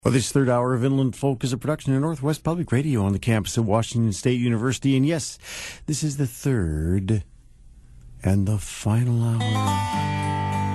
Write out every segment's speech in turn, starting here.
Well, this third hour of Inland Folk is a production of Northwest Public Radio on the campus of Washington State University. And yes, this is the third and the final hour.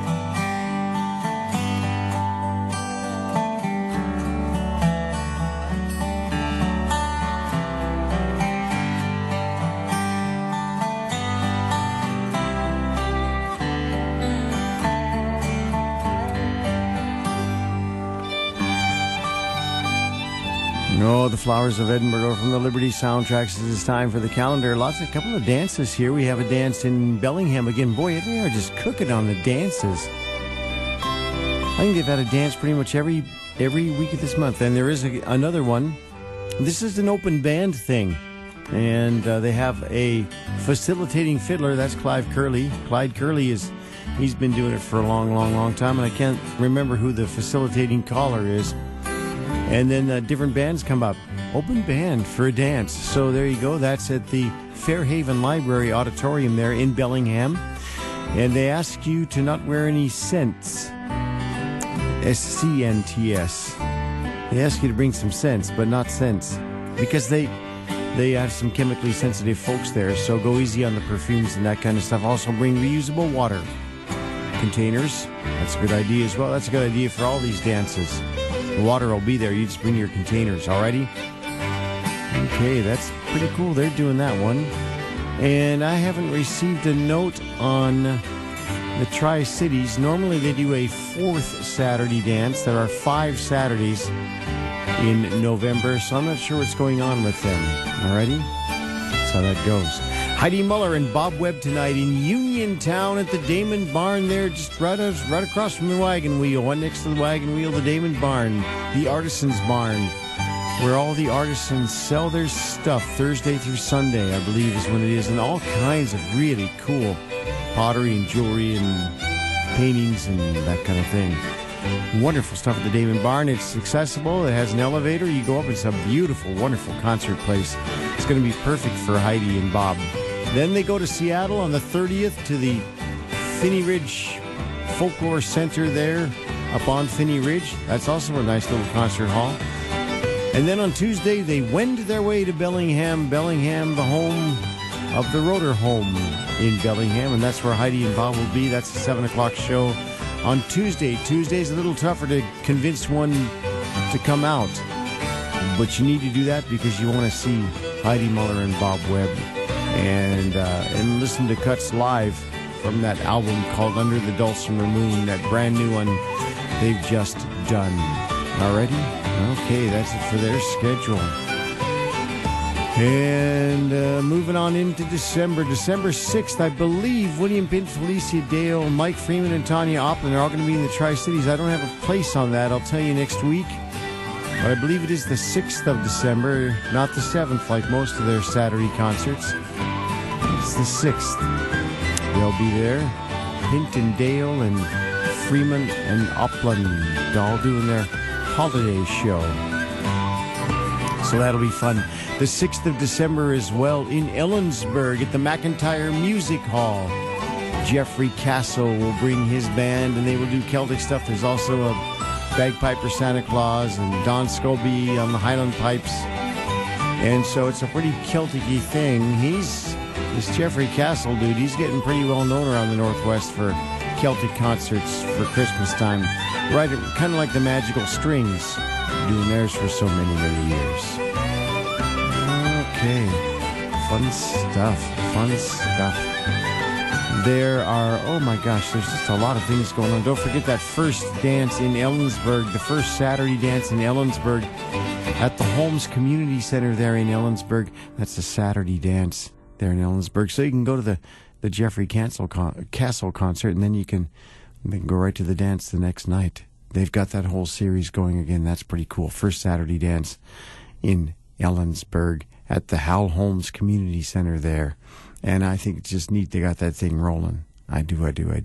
Oh, the Flowers of Edinburgh from the Liberty soundtracks. It is time for the calendar. A couple of dances here. We have a dance in Bellingham again. Boy, they are just cooking on the dances. I think they've had a dance pretty much every week of this month. And there is another one. This is an open band thing. And they have a facilitating fiddler. That's Clive Curley. Clyde Curley he's been doing it for a long time. And I can't remember who the facilitating caller is. And then different bands come up. Open band for a dance. So there you go. That's at the Fairhaven Library Auditorium there in Bellingham. And they ask you to not wear any scents. S-C-N-T-S. They ask you to bring some scents, but not scents. Because they have some chemically sensitive folks there. So go easy on the perfumes and that kind of stuff. Also bring reusable water containers. That's a good idea as well. That's a good idea for all these dances. The water will be there. You just bring your containers. Alrighty? Okay, that's pretty cool. They're doing that one. And I haven't received a note on the Tri-Cities. Normally they do a fourth Saturday dance. There are 5 Saturdays in November, so I'm not sure what's going on with them. Alrighty? That's how that goes. Heidi Muller and Bob Webb tonight in Uniontown at the Damon Barn there, just right across from the wagon wheel. One next to the wagon wheel, the Damon Barn, the Artisans Barn, where all the artisans sell their stuff Thursday through Sunday, I believe is when it is, and all kinds of really cool pottery and jewelry and paintings and that kind of thing. Wonderful stuff at the Damon Barn. It's accessible. It has an elevator. You go up. It's a beautiful, wonderful concert place. It's going to be perfect for Heidi and Bob. Then they go to Seattle on the 30th to the Phinney Ridge Folklore Center there up on Phinney Ridge. That's also a nice little concert hall. And then on Tuesday, they wend their way to Bellingham. Bellingham, the home of the Rotor Home in Bellingham. And that's where Heidi and Bob will be. That's a 7 o'clock show on Tuesday. Tuesday's a little tougher to convince one to come out. But you need to do that because you want to see Heidi Muller and Bob Webb. And listen to cuts live from that album called Under the Dulcimer Moon, that brand new one they've just done. Already? Okay, that's it for their schedule. And moving on into December 6th, I believe William Pint, Felicia Dale, Mike Freeman, and Tanya Oppland are all going to be in the Tri-Cities. I don't have a place on that. I'll tell you next week. But I believe it is the 6th of December, not the 7th like most of their Saturday concerts. It's the 6th. They'll be there. Pint and Dale and Freeman and Oppland all doing their holiday show. So that'll be fun. The 6th of December as well in Ellensburg at the McIntyre Music Hall. Jeffrey Castle will bring his band and they will do Celtic stuff. There's also a bagpiper Santa Claus and Don Scobie on the Highland pipes. And so it's a pretty Celtic-y thing. This Jeffrey Castle dude, he's getting pretty well known around the Northwest for Celtic concerts for Christmas time. Right, kind of like the Magical Strings, doing theirs for so many years. Okay, fun stuff. There are, oh my gosh, there's just a lot of things going on. Don't forget that first dance in Ellensburg, the first Saturday dance in Ellensburg at the Holmes Community Center there in Ellensburg. That's the Saturday dance there in Ellensburg. So you can go to the Jeffrey Castle concert, and then you can go right to the dance the next night. They've got that whole series going again. That's pretty cool. First Saturday dance in Ellensburg at the Hal Holmes Community Center there. And I think it's just neat they got that thing rolling. I do.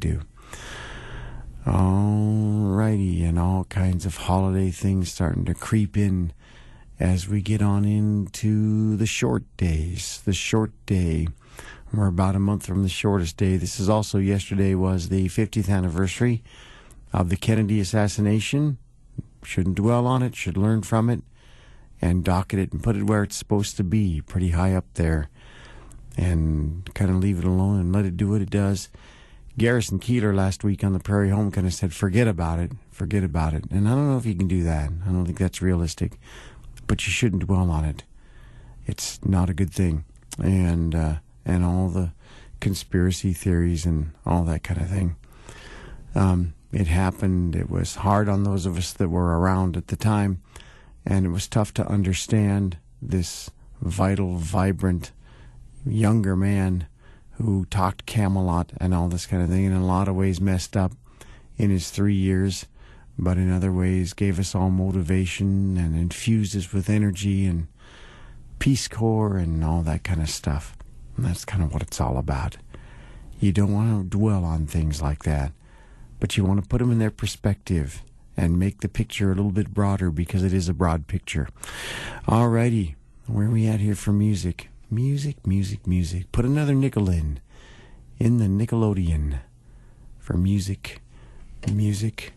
Alrighty, and all kinds of holiday things starting to creep in as we get on into the short days. The short day. We're about a month from the shortest day. This is also, yesterday was the 50th anniversary of the Kennedy assassination. Shouldn't dwell on it, should learn from it, and docket it and put it where it's supposed to be, pretty high up there, and kind of leave it alone and let it do what it does. Garrison Keillor last week on the Prairie Home kind of said, forget about it. And I don't know if you can do that. I don't think that's realistic. But you shouldn't dwell on it. It's not a good thing. And all the conspiracy theories and all that kind of thing. It happened. It was hard on those of us that were around at the time. And it was tough to understand this vital, vibrant, younger man who talked Camelot and all this kind of thing, and in a lot of ways messed up in his 3 years, but in other ways gave us all motivation and infused us with energy and Peace Corps and all that kind of stuff. And that's kind of what it's all about. You don't want to dwell on things like that, but you want to put them in their perspective and make the picture a little bit broader, because it is a broad picture. Alrighty, where are we at here for music? Music. Put another nickel in the Nickelodeon for music. Yodelay,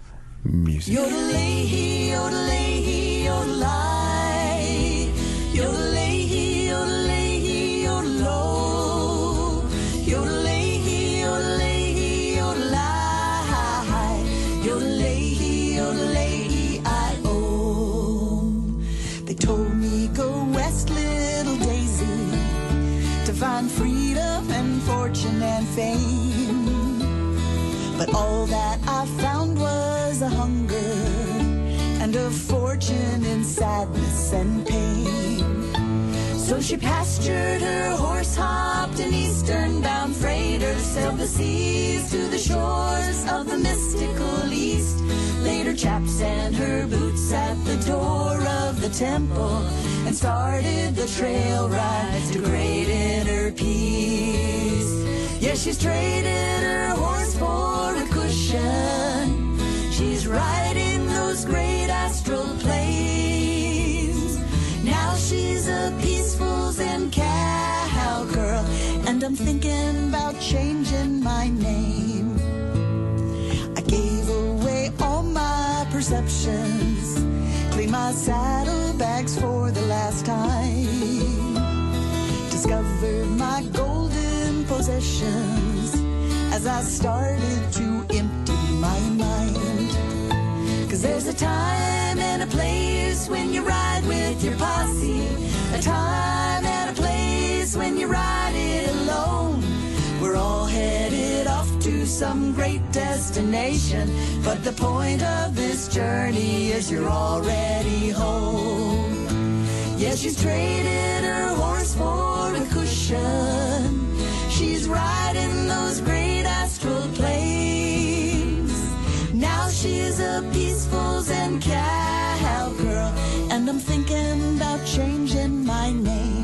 yodelay, yodelay, yodelay, yodelay, yodelo, yodelay, yodelay, yodelay, yodelay, yodelay, I-O. They told me go west, little Daisy, to find freedom and fortune and fame. But all that I found was a hunger and a fortune in sadness and pain. So she pastured her horse, hopped an eastern-bound freighter, sailed the seas to the shores of the mystical East, laid her chaps and her boots at the door of the temple, and started the trail ride to great inner peace. Yes, she's traded her horse for a cushion. She's riding those great astral plains. Now she's a peaceful Zen cowgirl, and I'm thinking about changing my name. I gave away all my perceptions, cleaned my saddlebags for the last time, discovered my golden possessions as I started to empty my mind. 'Cause there's a time and a place when you ride with your posse, a time and a place when you ride it alone. We're all headed off to some great destination, but the point of this journey is you're already home. Yes, she's traded her horse for a cushion. She's riding those great astral plains. Now she's a peaceful Zen cowgirl, and I'm thinking about changing my name.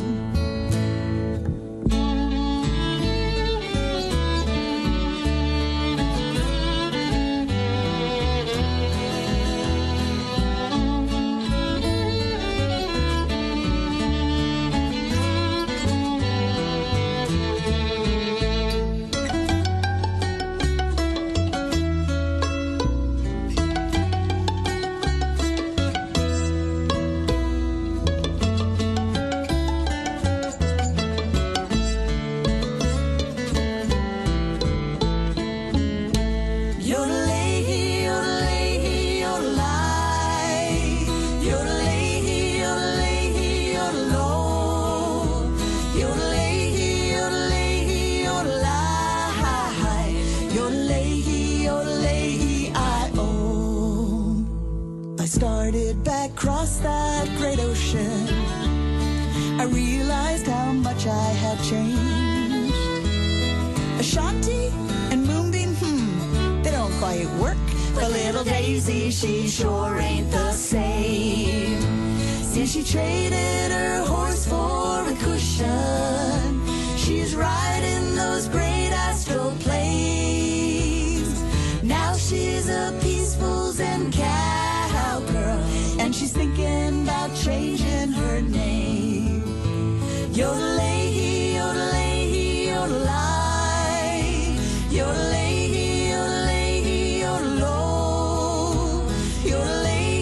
Across that great ocean, I realized how much I had changed. Ashanti and Moonbeam, they don't quite work, but little Daisy, she sure ain't the same. Since she traded her horse for a cushion, she's riding those great astral plains. Now she's a peaceful Zen cowgirl, and she's thinking about changing her name. Yodelay, yodelay, yodelay, yodelay, yodelay, yodelo, yodelay,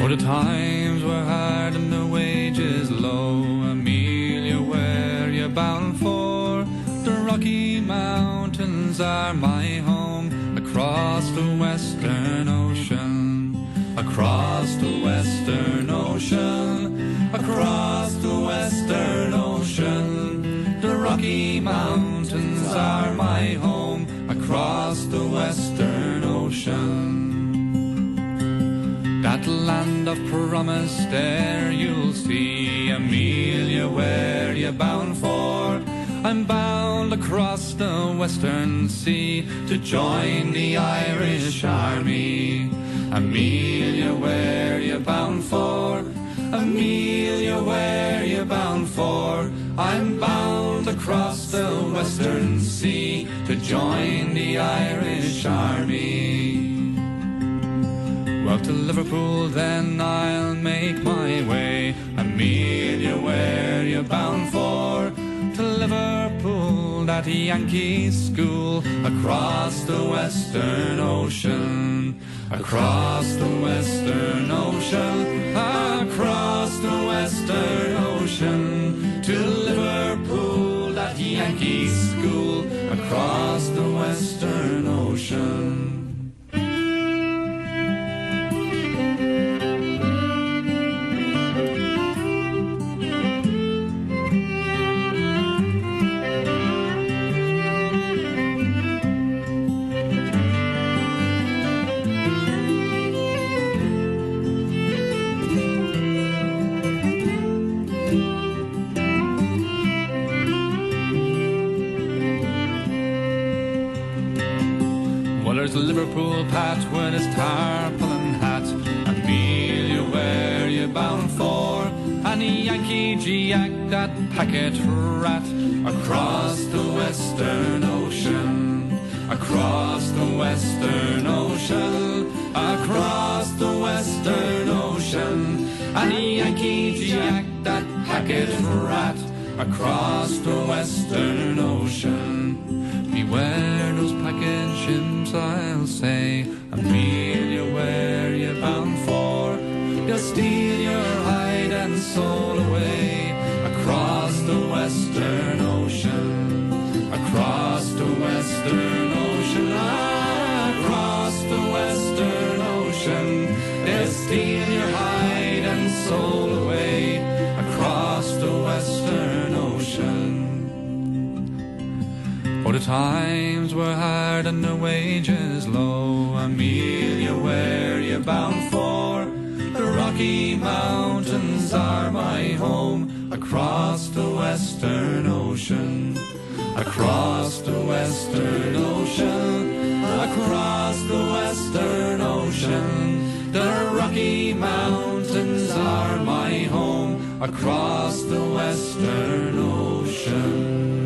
For the times were hard and the wages low. Amelia, where you bound for? The Rocky Mountains are my home, across the Western Ocean, across the Western Ocean, across the Western Ocean. The Rocky Mountains are my home, across the Western Ocean. That land of promise there you'll see. Amelia, where you bound for? I'm bound across the Western Sea to join the Irish Army. Amelia, where you bound for? Amelia, where you bound for? I'm bound across the Western Sea to join the Irish Army. Well, to Liverpool then I'll make my way. Amelia, where you bound for? To Liverpool, that Yankee school, across the Western Ocean, across the Western Ocean, across the Western Ocean. To Liverpool, that Yankee school, across the Western Ocean. Liverpool Pat with his tarpaulin hat. Amelia, where you bound for? And Yankee Jack, that packet rat, across the Western Ocean, across the Western Ocean, across the Western Ocean. And Yankee Jack, that packet rat, across the Western Ocean. Beware those packet ships, I'll say. Amelia, where you bound for? They'll steal your hide and soul away, across the Western Ocean, across the Western Ocean, across the Western Ocean. They'll steal your hide and soul away, across the Western Ocean. For the times were hard and the wages low. Amelia, where you bound for? The Rocky Mountains are my home, across the Western Ocean, across the Western Ocean, across the Western Ocean. The Rocky Mountains are my home, across the Western Ocean.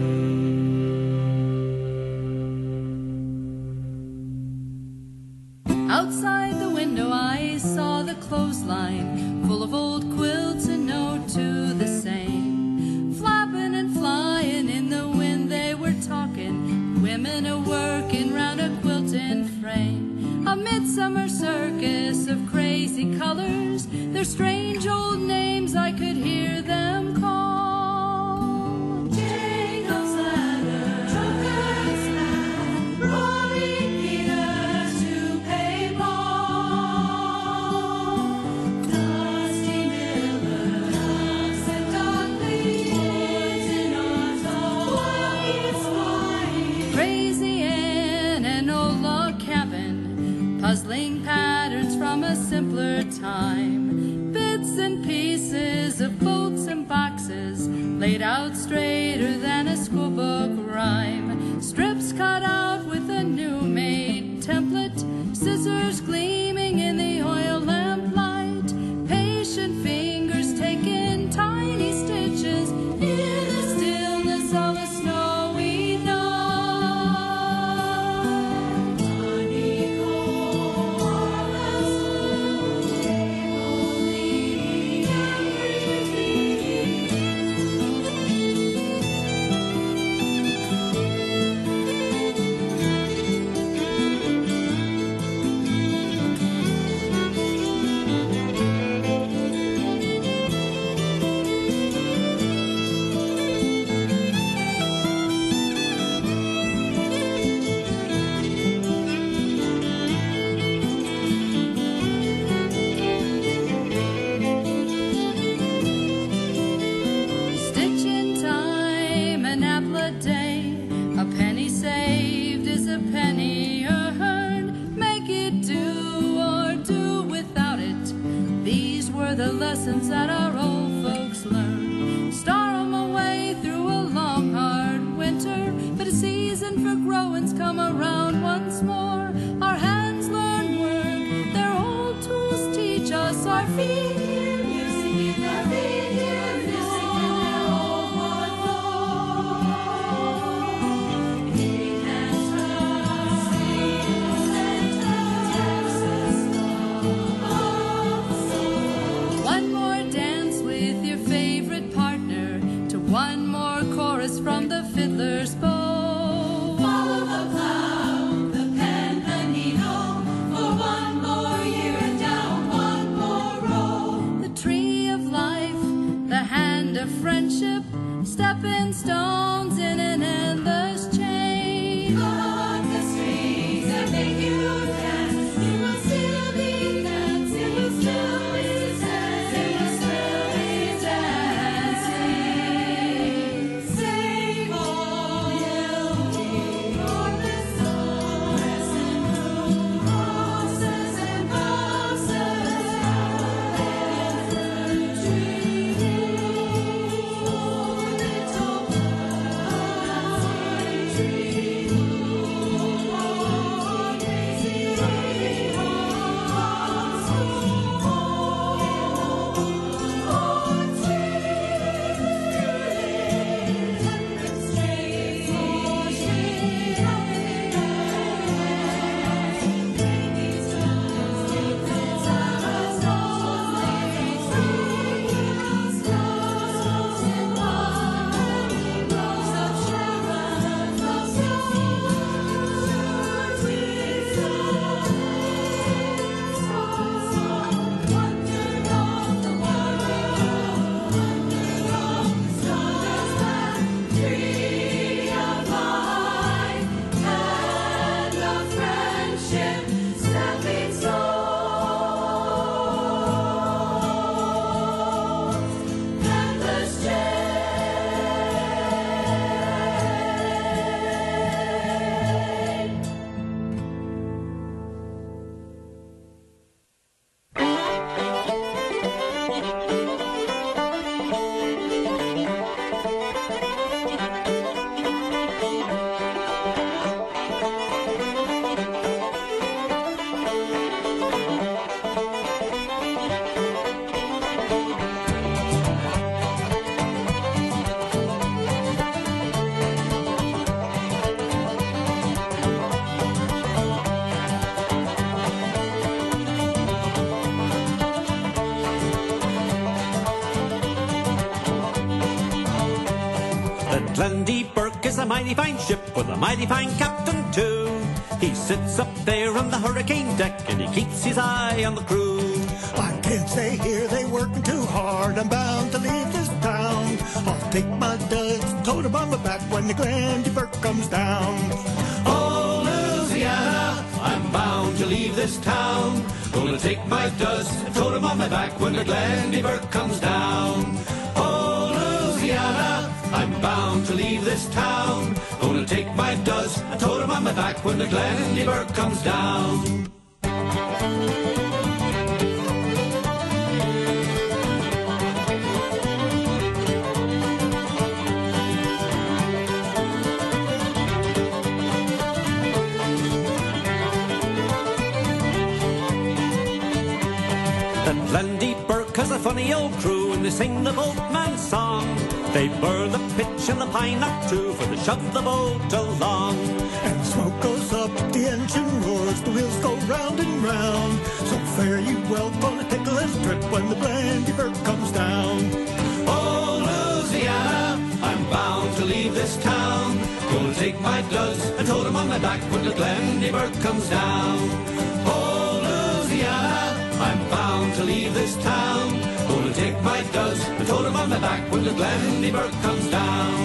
Outside the window I saw the clothesline, full of old quilts and no two the same. Flapping and flying in the wind they were talking, women a-working round a quilting frame. A midsummer circus of crazy colors, their strange old names I could hear them call. Jacob's Ladder, Trucker's Ladder, Roaring Peter to pay ball. Dusty Miller, Ducks and Dudley, Woods and Otto, Waggy's Flying. Crazy Ann and old log cabin, puzzling patterns from a simpler time. Bits and pieces of boats and boxes, laid out straighter than a schoolbook rhyme. Strips cut out with a new-made template, scissors gleaming in the oil lamplight. Patient fingers taking tiny stitches in the stillness of a snowy night. Honeycomb, season for growing's come around once more. Our hands learn work, their old tools teach us. Our feet hear music, our feet hear music in their old wood floor. Beating hands from Spain and Texas. One more dance with your favorite partner, to one more chorus from the fiddler's bow. Follow the plow, the pen, the needle, for one more year and down one more row. The tree of life, the hand of friendship, stepping stones in an endless chain. Cut the strings and make you dance. You will still be dancing, you will still be dancing, you will still be dancing. Save all yielding for the stars and roses and roses. Every tree, little pine tree, daisy Glendy Burke is a mighty fine ship with a mighty fine captain too. He sits up there on the hurricane deck and he keeps his eye on the crew. I can't stay here, they working too hard. I'm bound to leave this town. I'll take my duds and tote 'em on my back when the Glendy Burke comes down. Oh, Louisiana, I'm bound to leave this town. Gonna take my dust and tote 'em on my back when the Glendy Burke comes down. Oh, Louisiana, I'm bound to leave this town. Gonna take my dust and tote 'em on my back when the Glendy Burke comes down. The Glendy Burke has a funny old crew and they sing the boatman's song. They burn the pitch and the pine knot too for to shove the boat along. And the smoke goes up, the engine roars, the wheels go round and round. So fare you well, gonna take a little trip when the Glendy Burke comes down. Oh, Louisiana, I'm bound to leave this town. Gonna take my duds and tote 'em on my back when the Glendy Burke comes down. Oh, Louisiana, I'm bound to leave this town. Gonna take my duds and tote 'em on my back when the Glendy Burke comes down.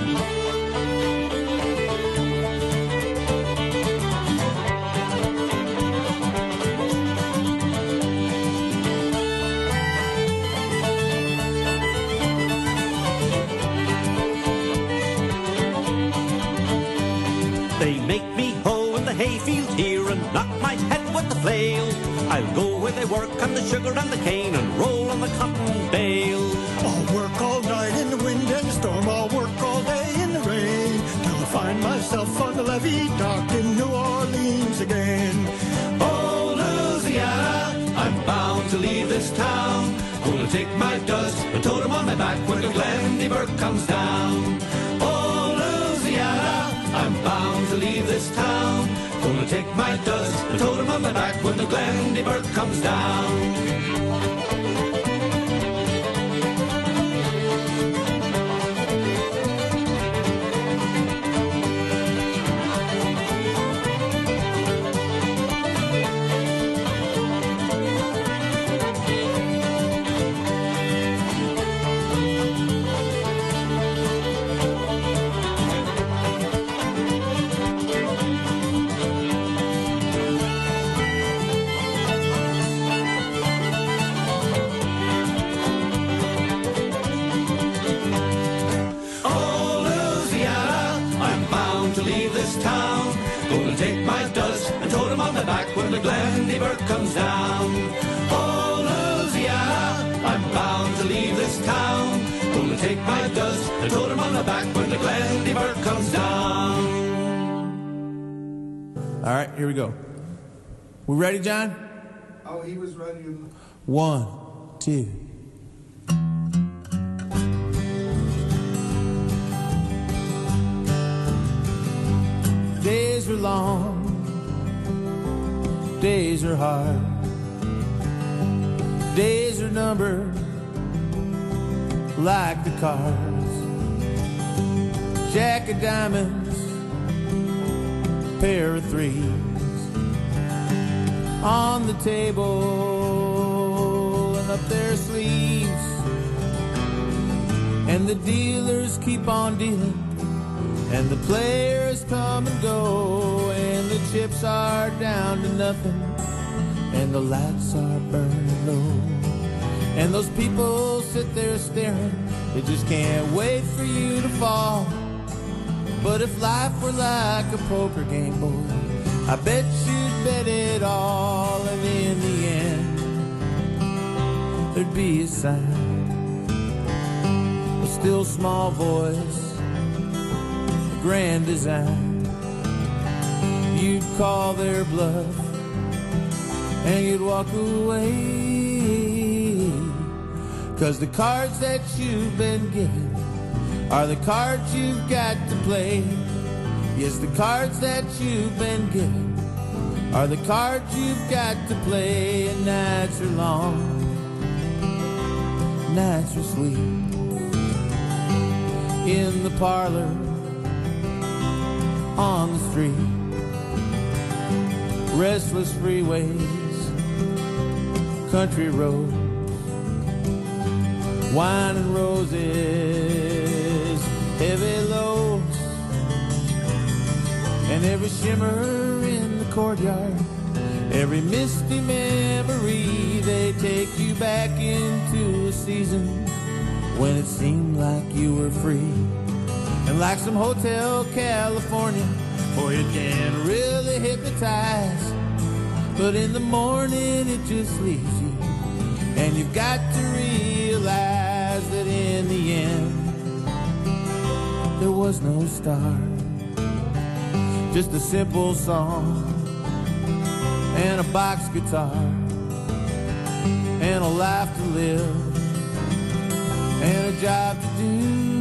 They make me hoe in the hayfield here and knock my head with the flail. I'll go where they work on the sugar and the cane and roll on the cotton bale. I'll work all night in the wind and the storm, I'll work all day in the rain, till the find myself on the levee dock in New Orleans again. Oh, Louisiana, I'm bound to leave this town. Gonna take my dust and tote 'em on my back when the Glendy Burke comes down. Oh, Louisiana, I'm bound to leave this town. Gonna take my dust and tote 'em on my back when the Glendy Burke comes down. Take my dust and tote 'em on my back when the Glendy Burke comes down. Oh, Louisiana, I'm bound to leave this town. Gonna take my dust and tote 'em on my back when the Glendy Burke comes down. All right, here we go. We ready, John? Oh, he was ready. 1, 2. Days are long, days are hard, days are numbered like the cards. Jack of diamonds, pair of threes on the table and up their sleeves, and the dealers keep on dealing. And the players come and go, and the chips are down to nothing, and the lights are burning low. And those people sit there staring, they just can't wait for you to fall. But if life were like a poker game, boy, I bet you'd bet it all. And in the end, there'd be a sign, a still small voice, grand design. You'd call their bluff and you'd walk away, 'cause the cards that you've been given are the cards you've got to play. Yes, the cards that you've been given are the cards you've got to play. And nights are long, nights are sweet, in the parlor, on the street, restless freeways, country roads, wine and roses, heavy loads, and every shimmer in the courtyard, every misty memory. They take you back into a season when it seemed like you were free. And like some Hotel California, boy, it can really hypnotize. But in the morning it just leaves you, and you've got to realize that in the end there was no star, just a simple song and a box guitar and a life to live and a job to do.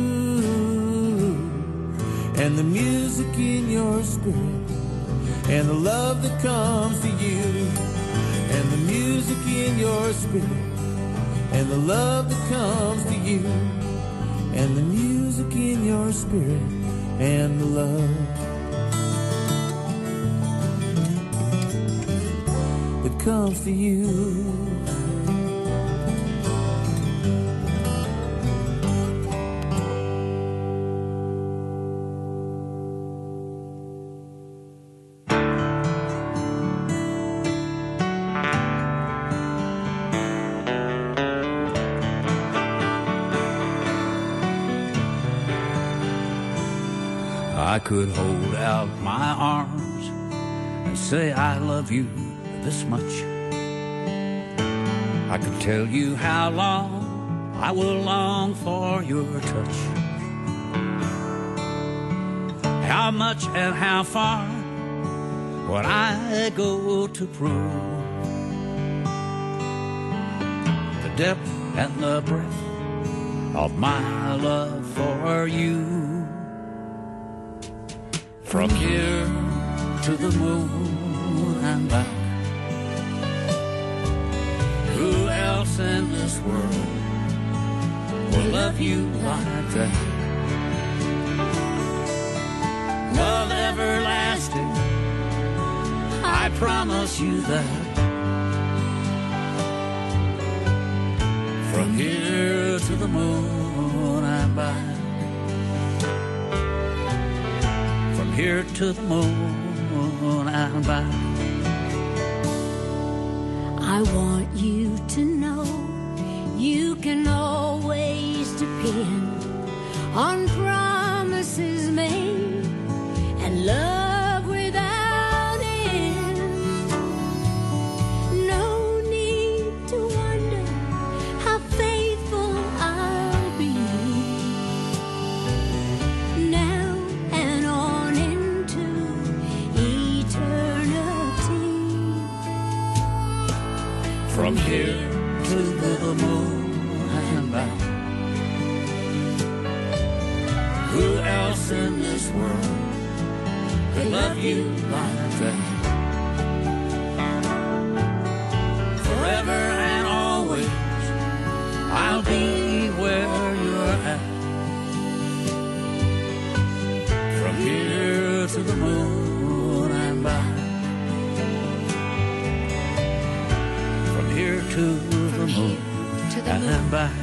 And the music in your spirit, and the love that comes to you. And the music in your spirit, and the love that comes to you. And the music in your spirit, and the love that comes to you. I could hold out my arms and say I love you this much. I could tell you how long I will long for your touch. how much and how far would I go to prove the depth and the breadth of my love for you? From here to the moon and back, who else in this world will love you like that? Love everlasting, I promise you that. From here to the moon and back, from here to the moon and back. I want you to know you can always depend on promises made and love without end. No need to wonder how faithful I'll be now and on into eternity. From here to the moon and back, who else in this world could love you like that? Forever and always, I'll be where you're at. From here to the moon and back, from here to the moon and back.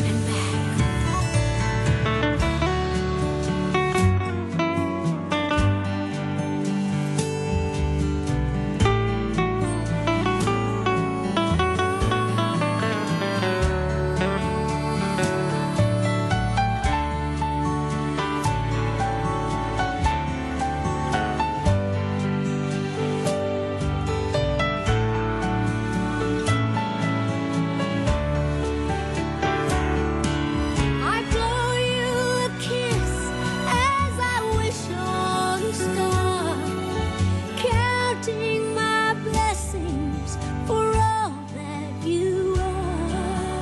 I blow you a kiss as I wish on a star, counting my blessings for all that you are.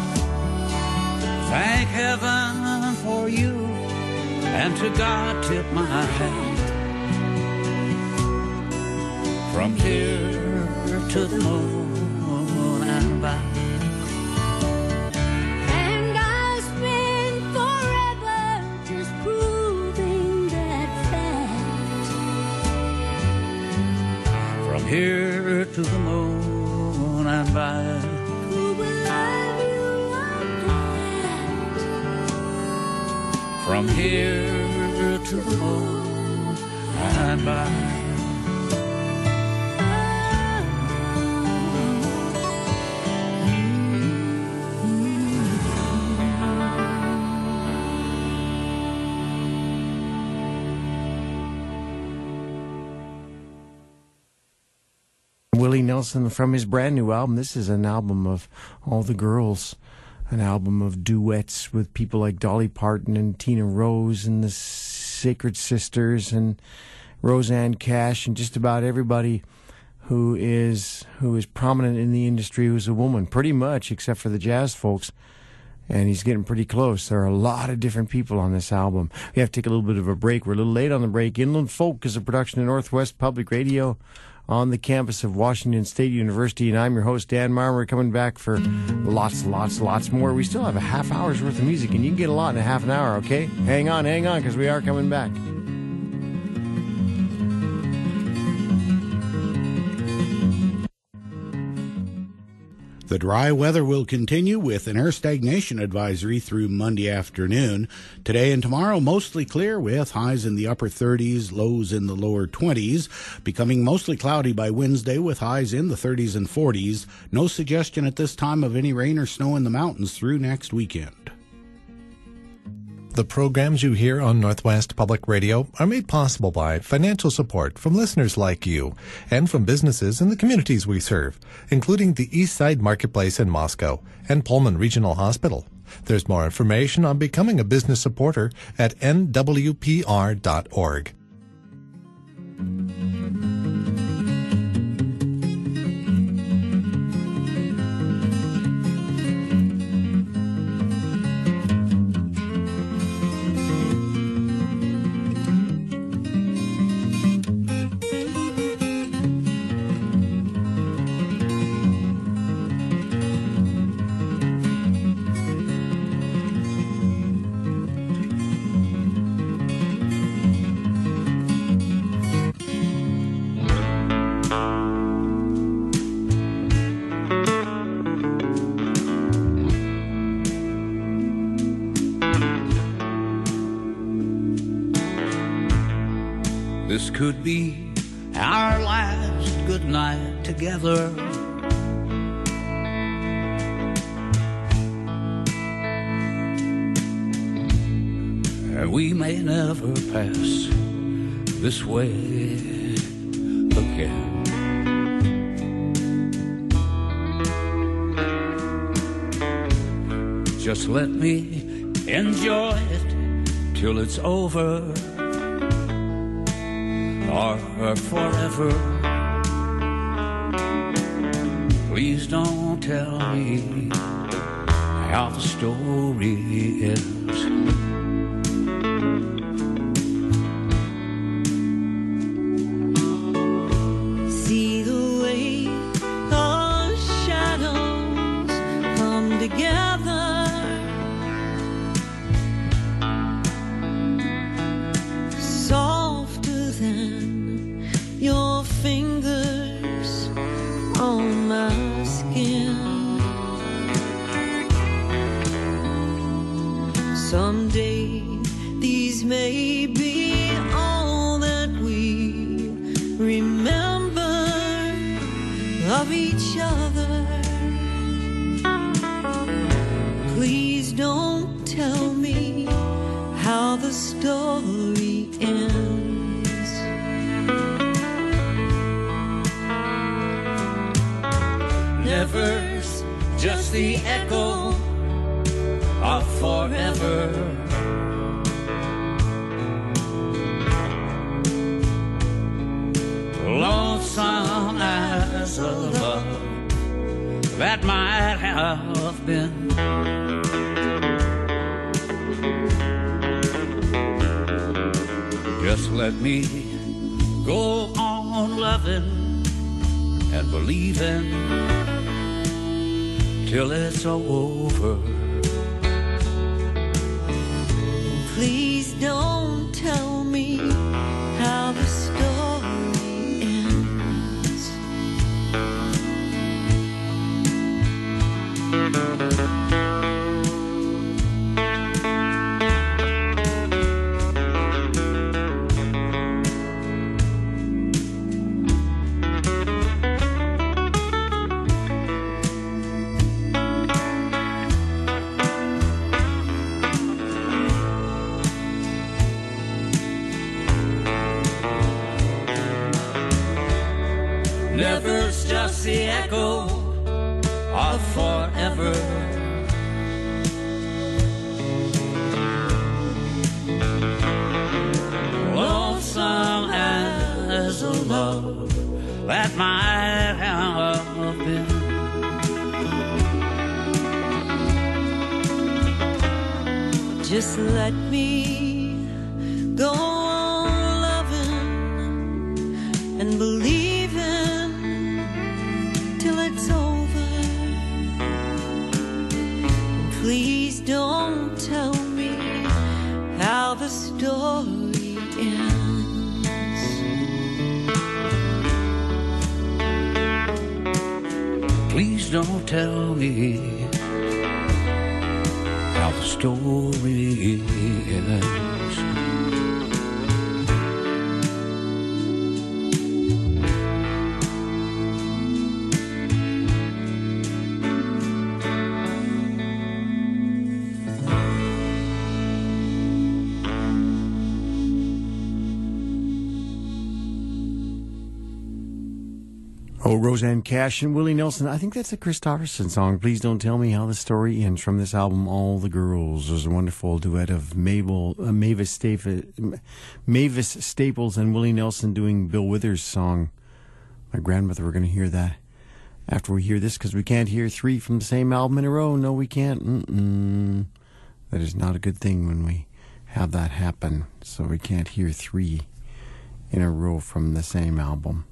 Thank heaven for you, and to God tip my hat. From here to the moon and back. And I'll spend forever just proving that fact. From here to the moon and back. Who will love you like that? From here to the moon and back. Willie Nelson from his brand new album. This is an album of all the girls, an album of duets with people like Dolly Parton and Tina Rose and the Sacred Sisters and Roseanne Cash and just about everybody who is prominent in the industry who's a woman, pretty much, except for the jazz folks. And he's getting pretty close. There are a lot of different people on this album. We have to take a little bit of a break. We're a little late on the break. Inland Folk is a production of Northwest Public Radio on the campus of Washington State University, and I'm your host, Dan Marmer. We're coming back for lots more. We still have a half hour's worth of music, and you can get a lot in a half an hour, okay? Hang on, because we are coming back. The dry weather will continue with an air stagnation advisory through Monday afternoon. Today and tomorrow, mostly clear with highs in the upper 30s, lows in the lower 20s. Becoming mostly cloudy by Wednesday with highs in the 30s and 40s. No suggestion at this time of any rain or snow in the mountains through next weekend. The programs you hear on Northwest Public Radio are made possible by financial support from listeners like you and from businesses in the communities we serve, including the East Side Marketplace in Moscow and Pullman Regional Hospital. There's more information on becoming a business supporter at nwpr.org. this could be our last good night together. And we may never pass this way again. Just let me enjoy it till it's over, or forever. Please don't tell me how the story ends. See the way our shadows come together. Softer than your fingers on my skin. Someday these may be all that we remember of each other. Please don't tell me how the story ends. Never's just the echo of forever. Lonesome as a love that might have been. Just let me go on loving and believing till it's over. Please don't tell me how the story ends. Never's just the echo of forever. Lonesome as a love that might have been. Just let me go on loving and believing till it's over. Please don't tell me how the story ends. Please don't tell me how the story ends. Oh, Roseanne Cash and Willie Nelson. I think that's a Christopherson song. Please don't tell me how the story ends. From this album, All the Girls. There's a wonderful duet of Mavis Staples and Willie Nelson doing Bill Withers' song. My grandmother, we're going to hear that after we hear this, because we can't hear three from the same album in a row. No, we can't. That is not a good thing when we have that happen. So we can't hear three in a row from the same album.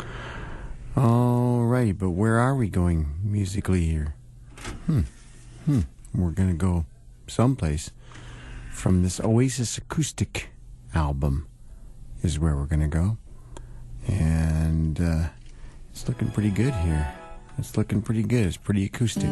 All right, but where are we going musically here? We're going to go someplace from this Oasis acoustic album is where we're going to go. And it's looking pretty good here. It's looking pretty good. It's pretty acoustic.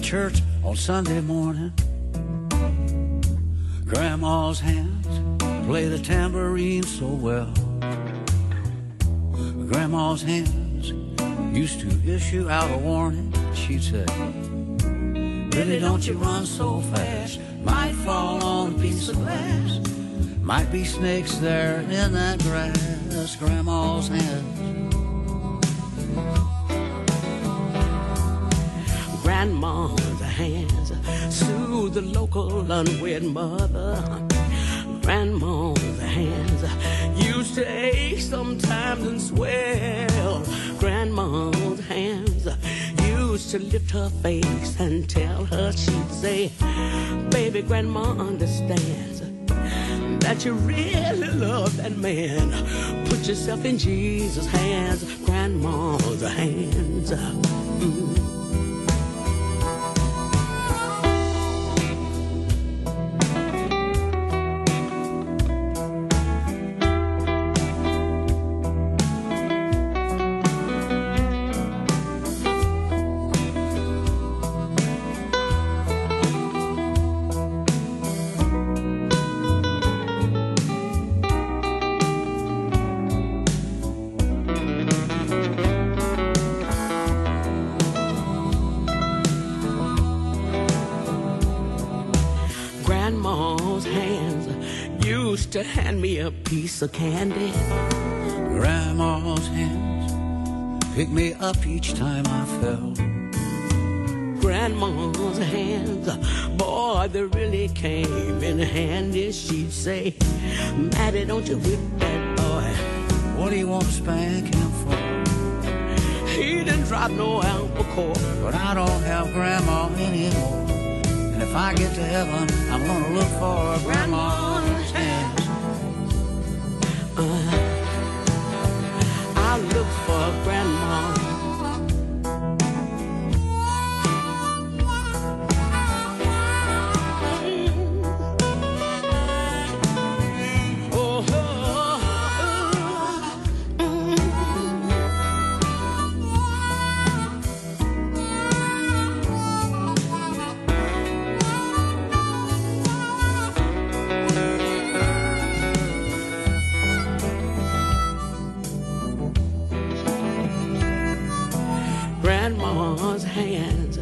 church on Sunday morning. Grandma's hands play the tambourine so well. Grandma's hands used to issue out a warning. She'd say, Billy, don't you run so fast. Might fall on a piece of glass. Might be snakes there in that grass. Grandma's hands. Grandma's hands soothe the local unwed mother. Grandma's hands used to ache sometimes and swell. Grandma's hands used to lift her face and tell her, she'd say, baby, Grandma understands that you really love that man. Put yourself in Jesus' hands. Grandma's hands. To hand me a piece of candy. Grandma's hands picked me up each time I fell. Grandma's hands, boy, they really came in handy. She'd say, Maddie, don't you whip that boy. What do you want to spank him for? He didn't drop no albacore. But I don't have Grandma anymore. And if I get to heaven, I'm gonna look for Grandma's hands. I'll look for Grandma. Grandma's hands.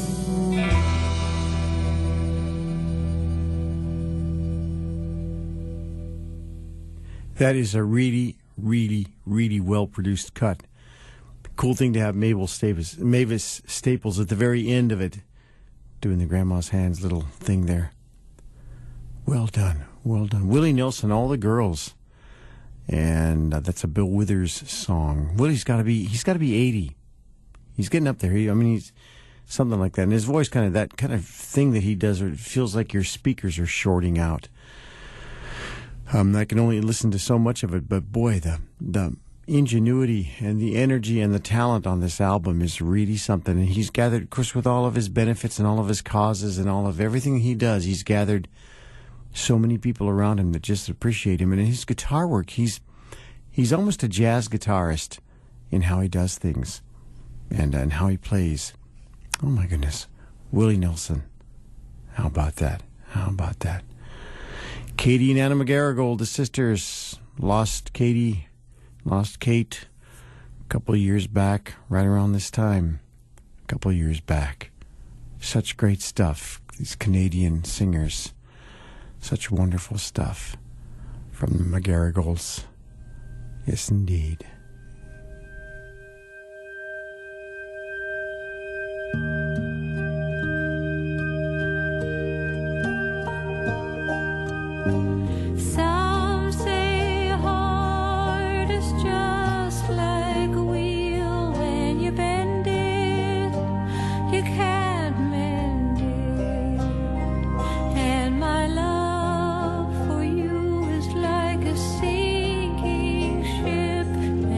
That is a really, really, really well-produced cut. Cool thing to have Mavis Staples at the very end of it, doing the Grandma's Hands little thing there. Well done, well done. Willie Nelson, All the Girls. And that's a Bill Withers song. Willie's got to be 80. He's getting up there. He's something like that. And his voice, that kind of thing that he does, it feels like your speakers are shorting out. I can only listen to so much of it, but boy, the ingenuity and the energy and the talent on this album is really something. And he's gathered, of course, with all of his benefits and all of his causes and all of everything he does, he's gathered so many people around him that just appreciate him. And in his guitar work, he's almost a jazz guitarist in how he does things. And how he plays. Oh, my goodness. Willie Nelson. How about that? How about that? Katie and Anna McGarrigold, the sisters, lost Kate a couple of years back, right around this time. A couple of years back. Such great stuff. These Canadian singers. Such wonderful stuff from the McGarrigolds. Yes, indeed. Some say heart is just like a wheel. When you bend it, you can't mend it. And my love for you is like a sinking ship.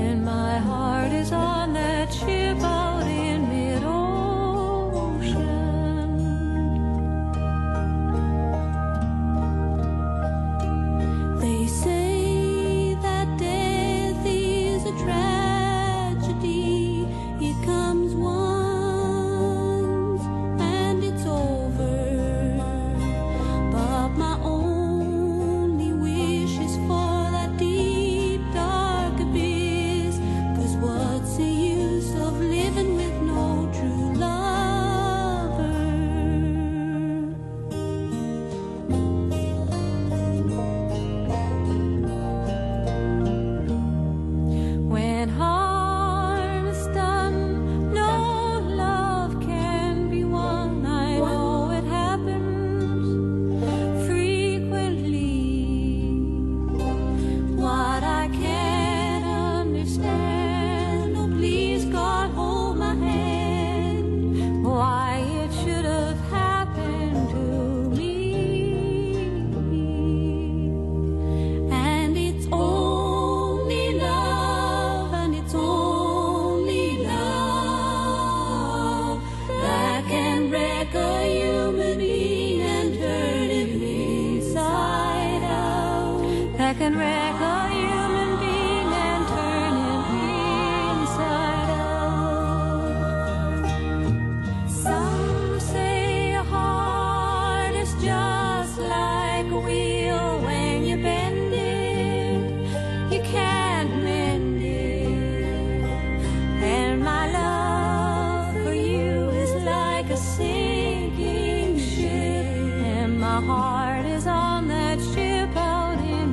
that can wreck a human being and turn him inside out. Some say a heart is just like a wheel. When you bend it, you can't mend it. And my love for you is like a sinking ship, and my heart is on that ship out in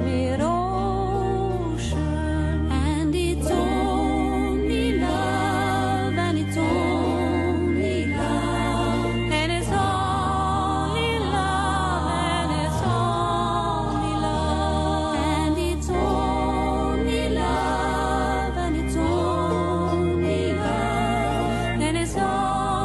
mid-ocean. And it's only love, and it's only love, and it's only love, and it's only love, and it's only love, and it's only love, and it's only love, and it's only love.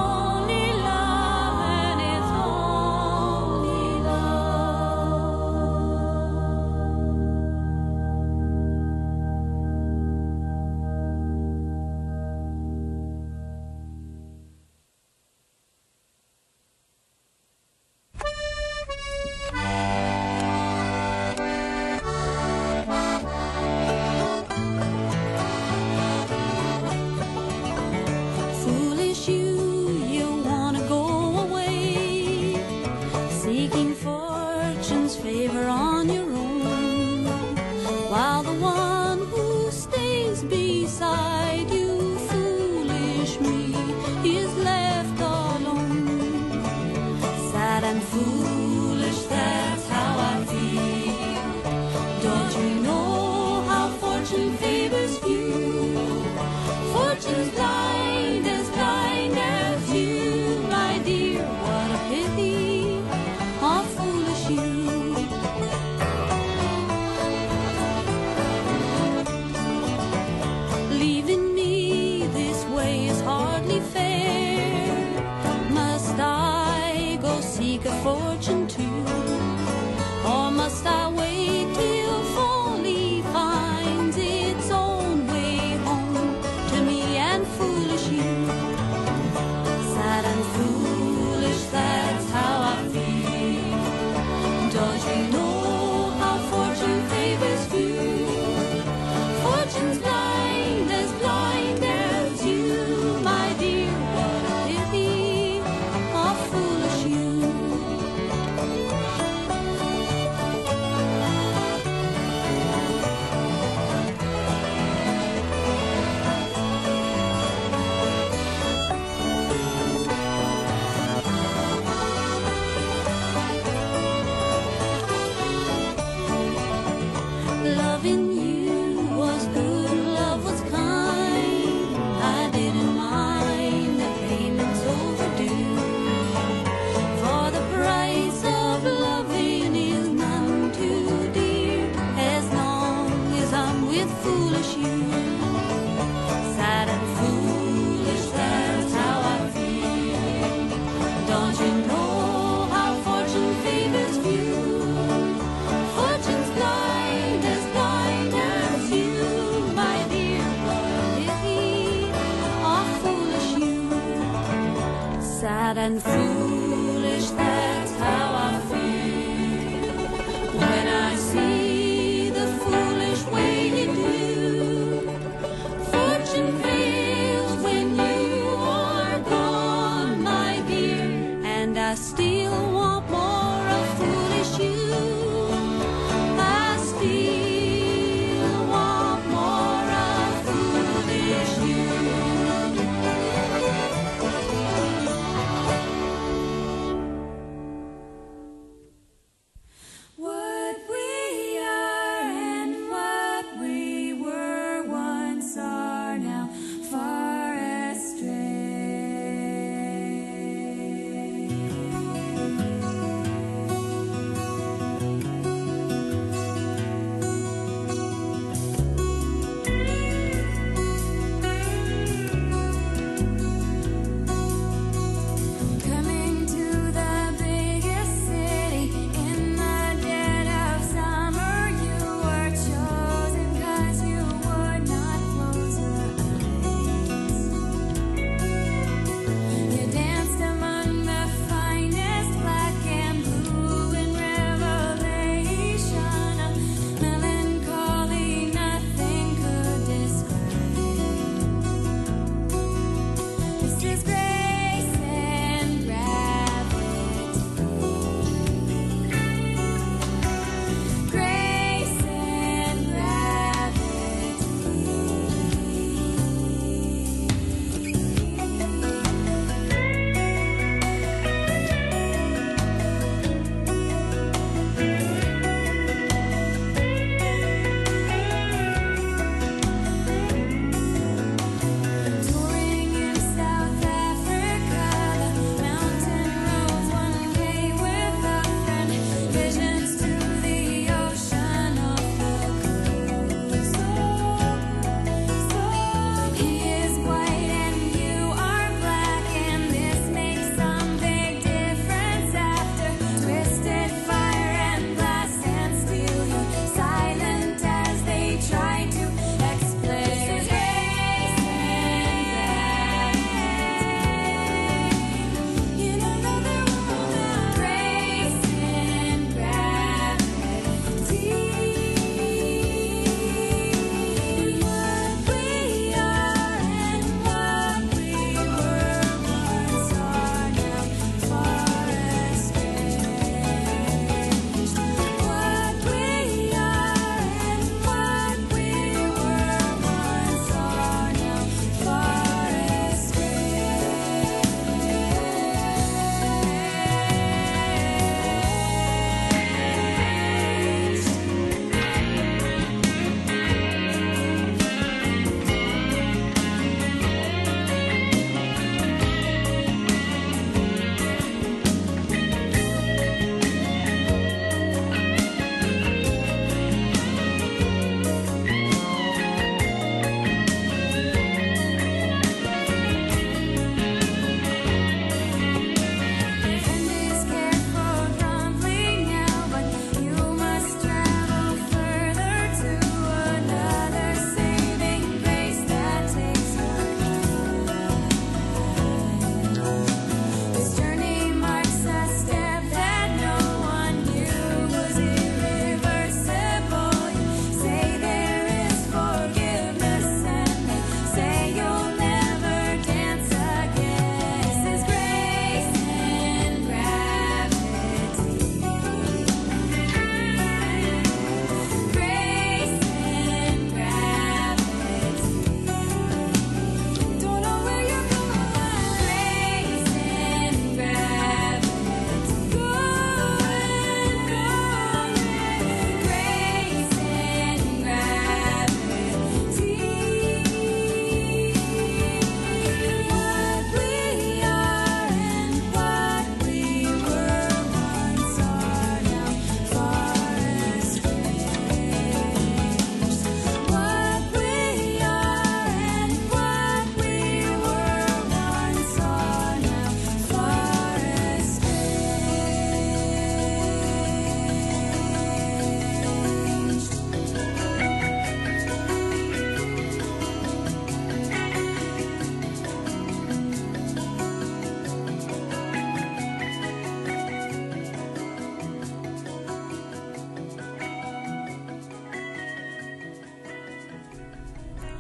Foolish you wanna go away, seeking fortune's favor on your own, while the one who stays beside you, foolish me, is left alone. Sad and foolish, that's how I feel. Don't you know how fortune favors you? Fortune's blind as you, my dear. What a pity, how foolish you. Leaving me this way is hardly fair. Must I go seek a fortune too? Or must I wait till folly finds its own way home to me and foolish you? Sad and foolish, that's how I feel. Don't you know how fortune favors you? Fortune's blind as you, my dear. What a pity, how foolish you. Loving you was good, love was kind. I didn't mind the payments overdue, for the price of loving is none too dear, as long as I'm with foolish you. Sad and foolish, that's how I feel. Don't you know how fortune favors you? Fortune's blind as you, my dear. What a pity, how foolish you. Sad and foolish, that's how I feel. When I see the foolish way you do, fortune fails when you are gone, my dear. And I still want more of foolish you. I still want more of foolish you.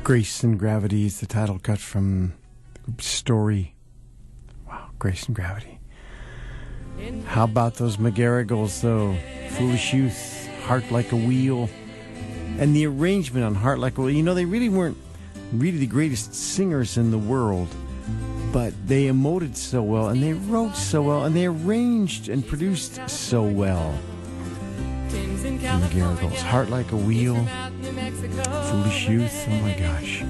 Grace and Gravity is the title cut from Story. Wow, Grace and Gravity. How about those McGarrigles, though? Foolish Youth, Heart Like a Wheel. And the arrangement on Heart Like a Wheel. You know, they really weren't really the greatest singers in the world, but they emoted so well, and they wrote so well, and they arranged and produced so well. McGarrigles, Heart Like a Wheel, Foolish Youth, oh my gosh.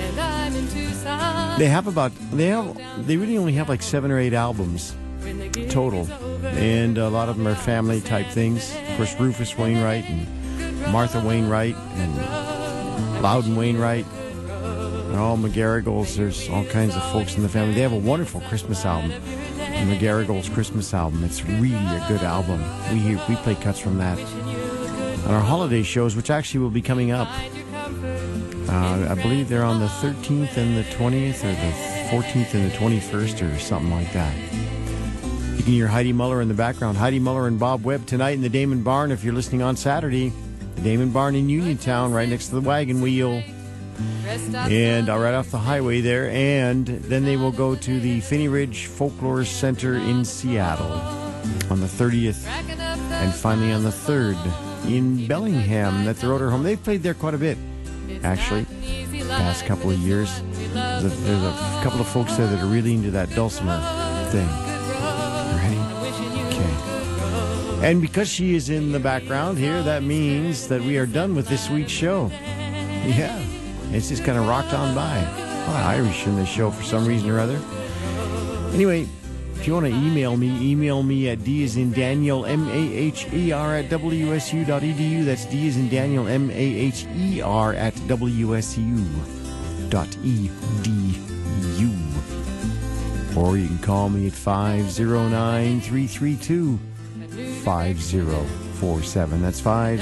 They really only have like 7 or 8 albums total, and a lot of them are family type things. Of course, Rufus Wainwright and Martha Wainwright and Loudon Wainwright, and all McGarrigles. There's all kinds of folks in the family. They have a wonderful Christmas album, the McGarrigles Christmas album. It's really a good album. We play cuts from that on our holiday shows, which actually will be coming up. I believe they're on the 13th and the 20th, or the 14th and the 21st, or something like that. You can hear Heidi Muller in the background. Heidi Muller and Bob Webb tonight in the Damon Barn if you're listening on Saturday. The Damon Barn in Uniontown, right next to the Wagon Wheel. And right off the highway there. And then they will go to the Finney Ridge Folklore Center in Seattle on the 30th. And finally on the 3rd in Bellingham at the Rotor Home. They've played there quite a bit, actually, the past couple of years. There's a couple of folks there that are really into that dulcimer thing. And because she is in the background here, that means that we are done with this week's show. Yeah, it's just kind of rocked on by. A lot of Irish in this show for some reason or other. Anyway, if you want to email me at D as in Daniel, MAHER at WSU.edu. That's D as in Daniel, MAHER at WSU.edu. Or you can call me at 509-332 5047. That's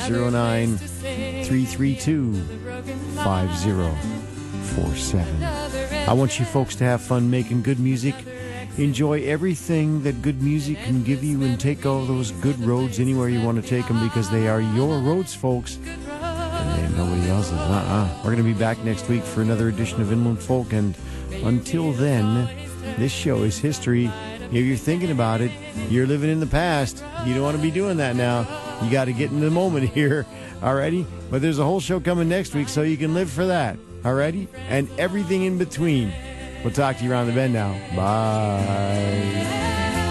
509-332-5047. I want you folks to have fun making good music. Enjoy everything that good music can give you, and take all those good roads anywhere you want to take them, because they are your roads, folks. And nobody else's. We're going to be back next week for another edition of Inland Folk, and until then, this show is history. If you're thinking about it, you're living in the past. You don't want to be doing that now. You got to get in the moment here. Alrighty? But there's a whole show coming next week, so you can live for that. Alrighty? And everything in between. We'll talk to you around the bend now. Bye.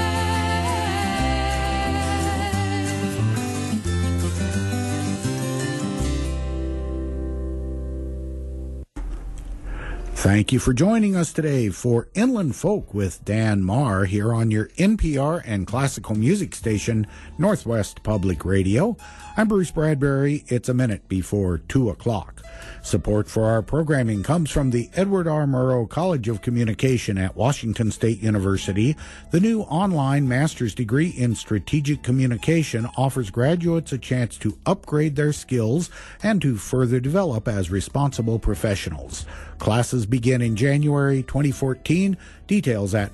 Thank you for joining us today for Inland Folk with Dan Marr here on your NPR and classical music station, Northwest Public Radio. I'm Bruce Bradbury. It's a minute before 2 o'clock. Support for our programming comes from the Edward R. Murrow College of Communication at Washington State University. The new online master's degree in strategic communication offers graduates a chance to upgrade their skills and to further develop as responsible professionals. Classes begin in January 2014. Details at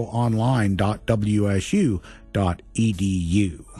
murrowonline.wsu.edu.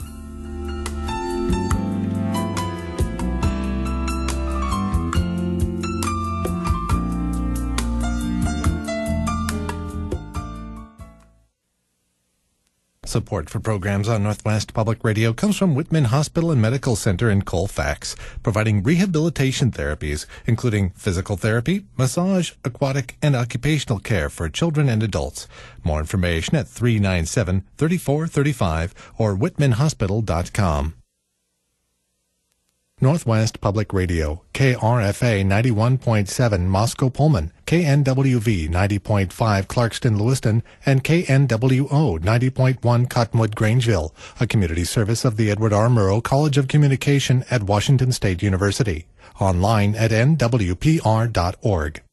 Support for programs on Northwest Public Radio comes from Whitman Hospital and Medical Center in Colfax, providing rehabilitation therapies, including physical therapy, massage, aquatic, and occupational care for children and adults. More information at 397-3435 or whitmanhospital.com. Northwest Public Radio, KRFA 91.7 Moscow Pullman, KNWV 90.5 Clarkston Lewiston, and KNWO 90.1 Cottonwood Grangeville, a community service of the Edward R. Murrow College of Communication at Washington State University. Online at nwpr.org.